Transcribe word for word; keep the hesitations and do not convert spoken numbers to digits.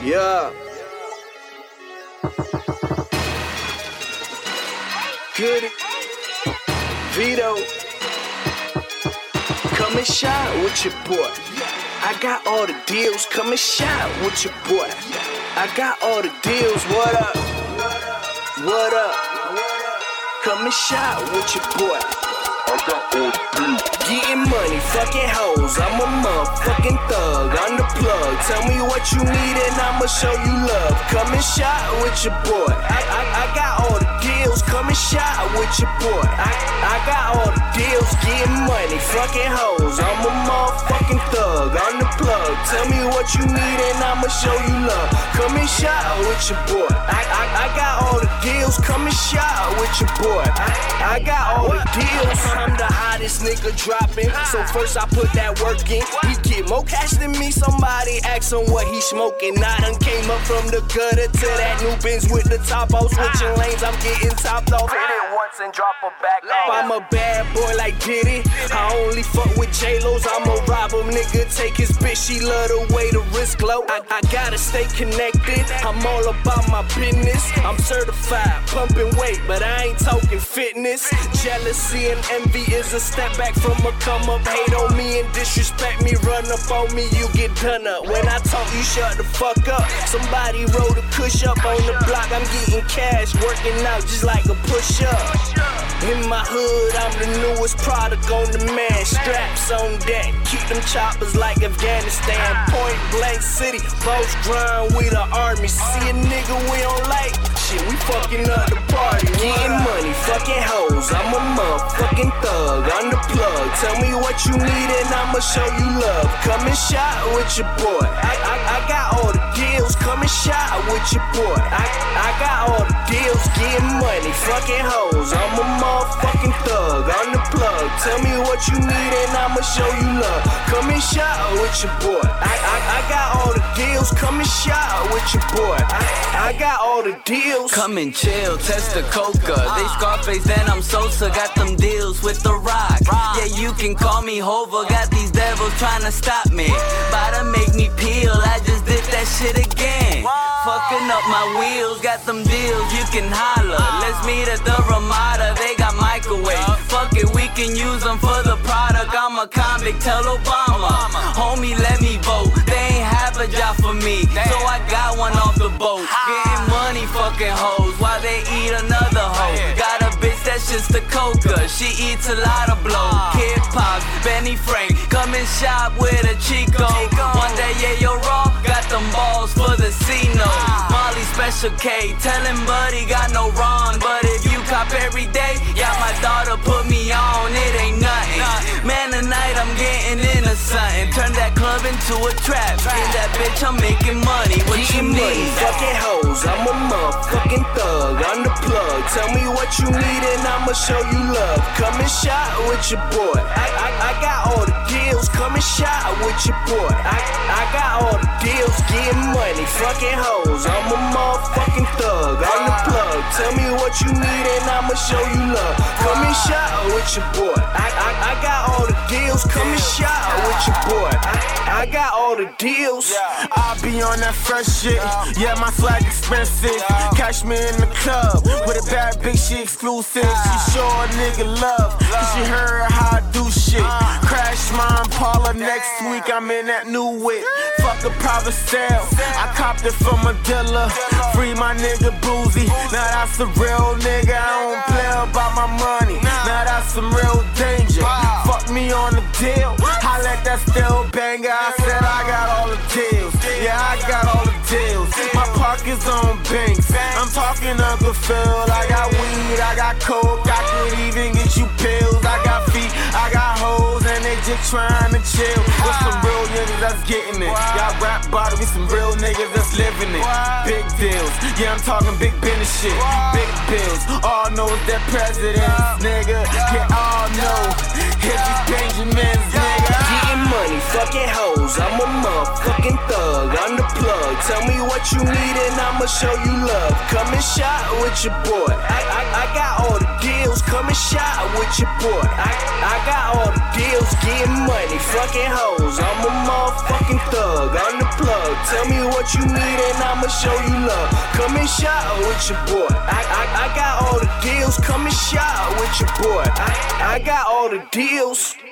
Yeah. Goody. Vito. Come and shine with your boy. I got all the deals. Come and shine with your boy. I got all the deals. What up? What up? Come and shine with your boy. I got all the deals. Getting money, fucking hoes. I'm a motherfucking thug. I'm the plug. Tell me what you need and I'ma show you love. Come and shine with your boy. I, I, I got all the deals. Come and shine with your boy. I, I got all the deals. Getting money, fucking hoes. I'm a motherfucking thug. I'm the plug. Tell me what you need and I'ma show you love. Come and shine with your boy. I, I, I got all the deals. Come and shine with your boy. I, I got all the deals. I'm the hottest nigga dropping. So first I put that work in. He get more cash than me. Somebody ask him what he smoking. I done came up from the gutter to that new Benz with the top off. Switching lanes, I'm getting topped off. Hit it once and drop her back off. I'm a bad boy like Diddy. I only fuck with J-Lo's. I'ma rob him, nigga. Take his bitch. She love the way the wrist glow. I, I gotta stay connected. I'm all about my business. I'm certified, pumping weight, but I ain't talking fitness. Jealousy and envy is a step back from a come up. Hate on me and disrespect me, run up on me, you get done up. When I talk, you shut the fuck up. Somebody roll the kush up on the block. I'm getting cash, working out just like a push up. In my hood, I'm the newest product on the man. Straps on deck, keep them choppers like Afghanistan. Point blank city, boss grind, we the army. See a nigga we don't like, shit, we fucking up the party. Getting money, fucking hoes, I'm a motherfucking thug. I'm the plug, tell me what you need and I'ma show you love. Come and shine with your boy. I, I, I got all the deals, come and shine with your boy. I, I got all the deals, getting money, fucking hoes. I'm a motherfucking thug, I'm the plug. Tell me what you need and I'ma show you love. Come and shine with your boy. I, I, I got all the deals, come and shine with your boy. I, I got all the deals. Come and chill, test the coca. They Scarface, then I'm Sosa. Got them deals with the rock. Yeah, you can call me Hova. Got these devils trying to stop me. About to make me peel, I just did that shit again. Fucking up my wheels, got them deals, you can holler. Let's meet at the Ramada, they got microwave. Fuck it, we can use them for the product. I'm a convict, tell Obama. Homie, let me vote. They ain't have a job for me, so I got one off the boat. Getting money, fucking hoes, while they eat another hoe. Got a bitch that's just a coca, she eats a lot of blow. Kid Pop, Benny Frank, come and shop with a Chico. One day, yeah, you're raw, got them balls for the C-No. Molly Special K, tellin' buddy got no wrong. But if you cop every day, yeah, my daughter put me on, it ain't nothing. Man, tonight I'm getting into something. Turn that club into a trap. In that bitch, I'm making money. What you need? Fucking hoes, I'm a motherfucking thug. I'm the plug. Tell me what you need and I'ma show you love. Come and shine with your boy. I, I, I got all the deals. Come and shine with your boy. I, I got all the deals. Getting money, fucking hoes. I'm a motherfucking thug. I'm the plug. Tell me what you need and I'ma show you love. Come and shine with your boy. I, I, I got all the deals. Come and shine with your boy. I, I got all the deals. I be on that fresh shit. Yeah, my swag expensive. Catch me in the club with a bad bitch, she exclusive. She show a nigga love, cause she heard how I do shit. Crash my Impala next week, I'm in that new whip. Fuck a private sale, I copped it from a dealer. Free my nigga Boozy, now that's a real nigga. I don't play about my money, now that's some real danger. Fuck me on the deal, I let that still banger. I said I got all the deals, yeah I got all the deals. My pockets on banks, I'm talking Uncle Phil. I got weed, I got coke, I could even get you pills. I got feet, I got hoes, and they just trying to chill. With some real niggas that's getting it. Y'all rap about it, we some real niggas that's living it. Big deals, yeah I'm talking big business shit. Big bills, all know it's that president, nigga. Yeah, all know it's these Benjamins, nigga. Getting money, fucking hoes. I'm a motherfucking thug. I'm the plug. Tell me what you need and I'ma show you love. Come and shop with your boy. I, I, I got all the deals. Come and shop with your boy. I, I got all the deals. Getting money, fucking hoes. I'm a motherfucking thug. I'm the plug. Tell me what you need and I'ma show you love. Come and shop with your boy. I, I, I got all the deals. Come and shop with your boy. I, I got all the deals.